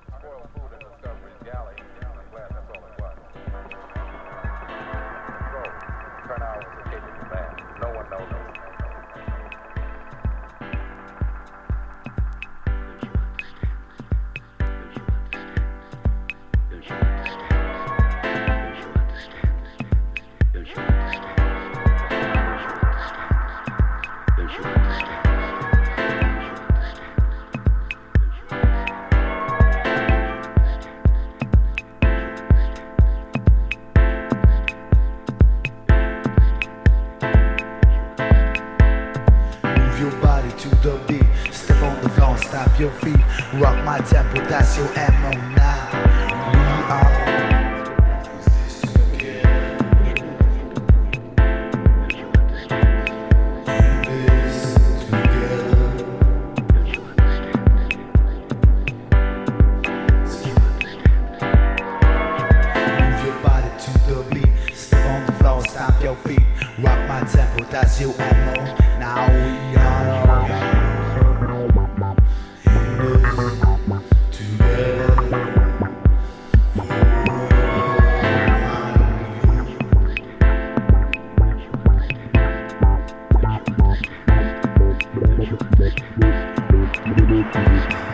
Unspoiled food in Discovery's galley. I'm glad that's all it was. So, turnout was a capable man. No one knows this. To the beat, step on the floor, stamp your feet, rock my tempo, that's your ammo now. We are move your body to the beat, step on the floor, stamp your feet, rock my tempo, that's your ammo. Now we are together.